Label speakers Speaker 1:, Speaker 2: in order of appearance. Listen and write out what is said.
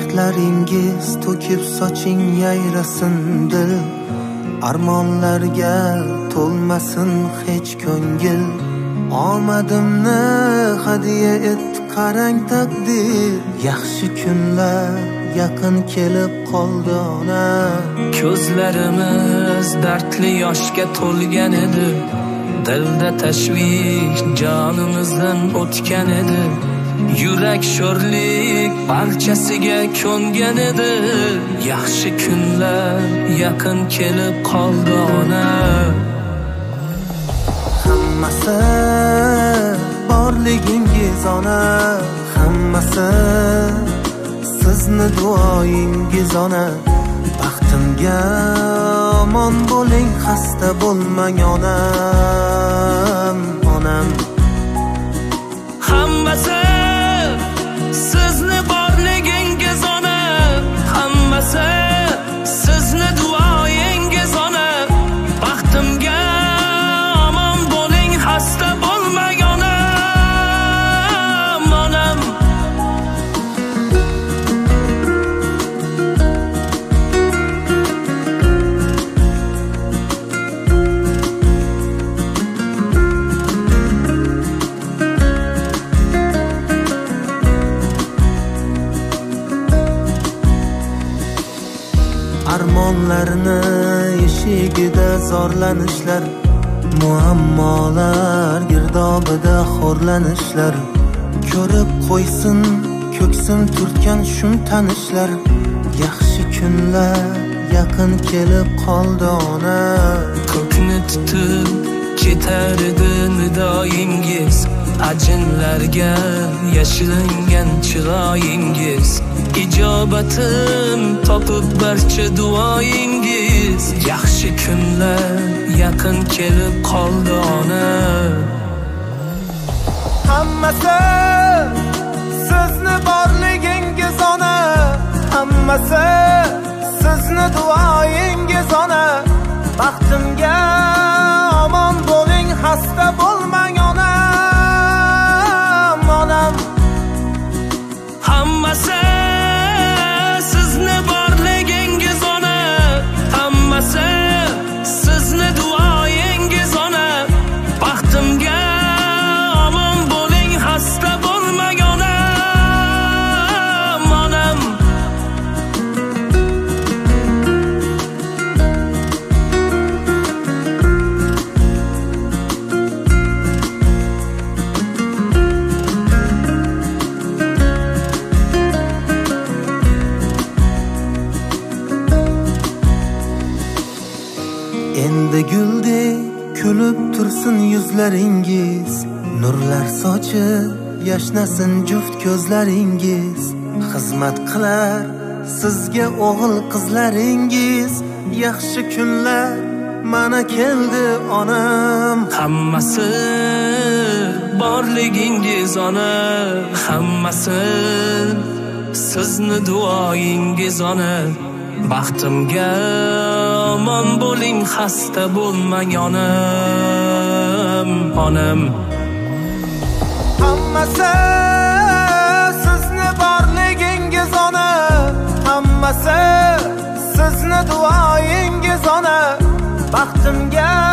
Speaker 1: dardlaringiz to'kib soching yayrasin dil, armonlarga to'lmasin hech ko'ngil. Omadimni hadiya et qarang taqdir, yaxshi kunlar yaqin kelib qoldi ona.
Speaker 2: Ko'zlarimiz dardli yoshga to'lgan edi, dilda tashvish jonimizdan o'tgan edi. Yurak sho'rlik barchasiga ko'ngan edi, yaxshi kunlar yaqin kelib qoldi ona.
Speaker 1: Hammasi borligingiz ona, hammasi sizni duoyingiz ona. Baxtimga omon bo'ling, xasta bo'lmang onam, onam.
Speaker 2: Hammasi sizni borligingiz ona, hammasi sizni duoyingiz ona. Baxtimga omon bo'ling, xasta bo'lmang onam, onam.
Speaker 1: Armonlarni eshigida zorlanishlar, muammolar girdobida xo'rlanishlar. Ko'rib qo'ysin ko'ksim turtgan shum tanishlar, yaxshi kunlar yaqin kelib qoldi ona.
Speaker 2: Ko'kni tutib ketar edi nidoyingiz, ajinlarga yashiringan chiroyingiz. Ijobatin topib barcha duoyingiz, yaxshi kunlar yaqin kelib qoldi ona.
Speaker 1: Hammasi sizni borligingiz ona, hammasi sizni duoyingiz ona. Baxtimga omon bo'ling, xasta bo'lmang onam, onam.
Speaker 2: Hammasi sizni borligingiz ona, hammasi sizni duoyingiz ona. Baxtimga omon bo'ling, xasta bo'lmang onam, onam. Endi guldek kulib tursin yuzlaringiz, nurlar sochib yashnasin juft ko'zlaringiz. Xizmat qilar sizga o'g'il qizlaringiz, yaxshi kunlar mana keldi onam. Hammasi borligingiz ona, hammasi sizni duoyingiz ona. Baxtimga omon bo'ling, xasta bo'lmang onam, onam.
Speaker 1: Hammasi sizni borligingiz ona, hammasi sizni duoyingiz ona. Baxtimga